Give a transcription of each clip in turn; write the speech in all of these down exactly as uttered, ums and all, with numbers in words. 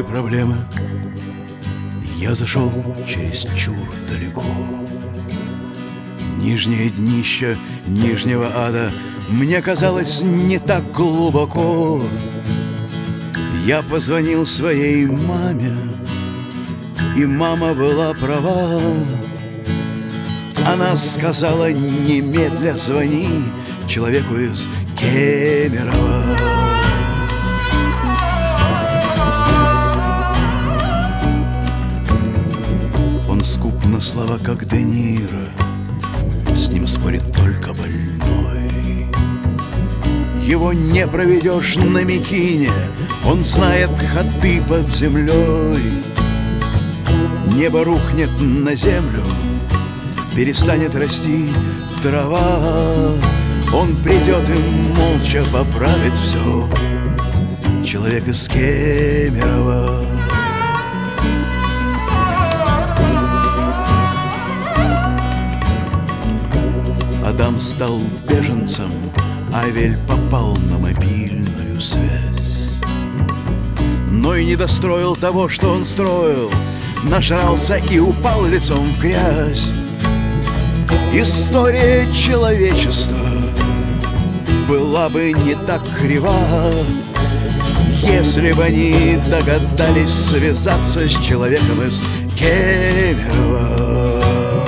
были проблемы. Я зашел чересчур далеко. Нижнее днище нижнего ада мне казалось не так глубоко. Я позвонил своей маме, и мама была права. Она сказала: немедля звони человеку из Кемерово. Он скуп на слова, как Де Ниро, с ним спорит только больной. Его не проведешь на Микине, он знает ходы под землей. Небо рухнет на землю, перестанет расти трава. Он придет и молча поправит все. Человек из Кемерово. Адам стал беженцем, Авель попал на мобильную связь. Но и не достроил того, что он строил, нажрался и упал лицом в грязь. История человечества была бы не так крива, если бы они догадались связаться с человеком из Кемерово.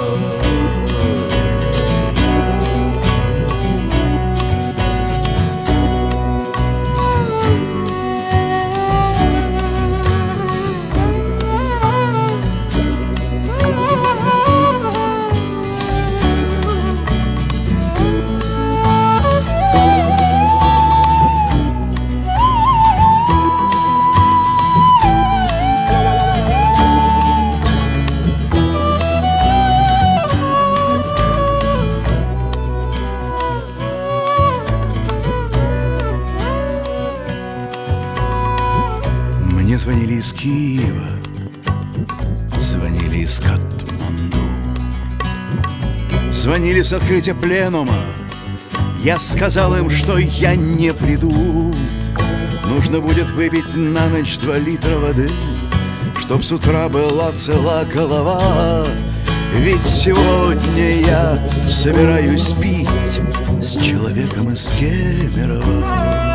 Мне звонили из Киева, звонили из Катманду, звонили с открытия пленума. Я сказал им, что я не приду. Нужно будет выпить на ночь два литра воды, чтоб с утра была цела голова. Ведь сегодня я собираюсь пить с человеком из Кемерово.